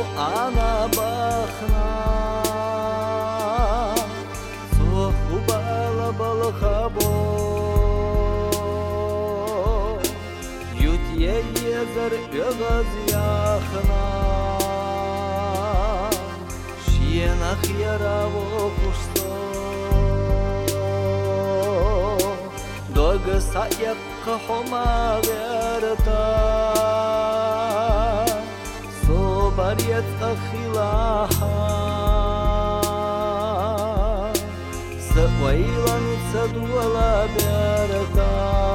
ana bakhna so hubala bal khabo yut ye zar gaz yakhna shiena khira vo khusto dog sayak khoma verta Bariet akhilaha Sawailan sadwala berta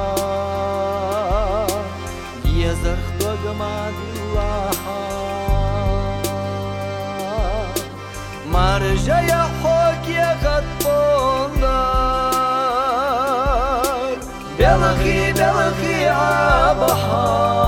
Yazarh dogmadillaha Marjaya hokia gatpondar Belakhi abaha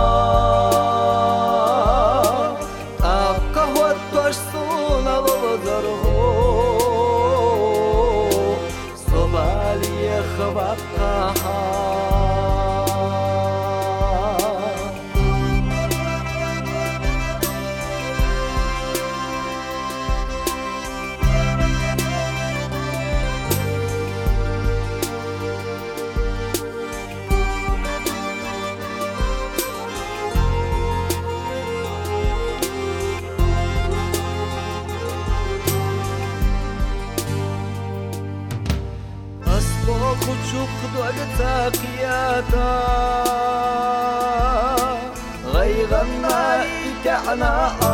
Kuchuk dwagta qiyata Ghayganna ita'na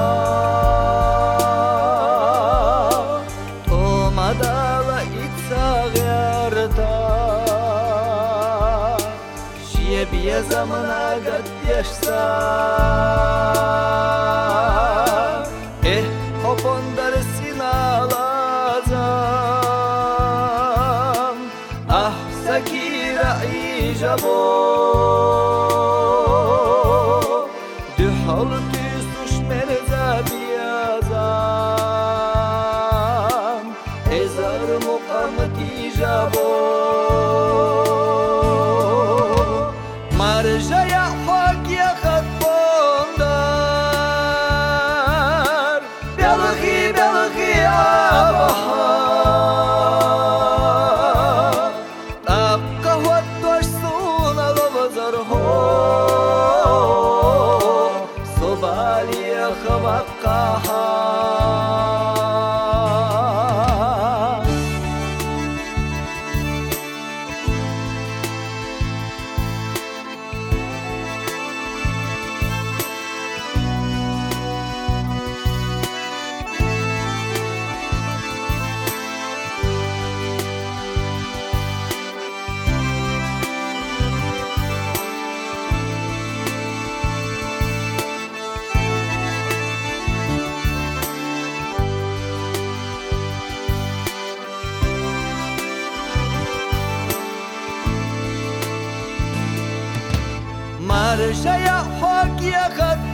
Tomadala itsagyarta Shiye zamana gad yashsa hopondar sinalaza Sakira ijabo Duhal tüsuş merzabiyazam Ezar muqamat ijabo Marjaya haqya khatbondar Belghi abaha Marjaya haqya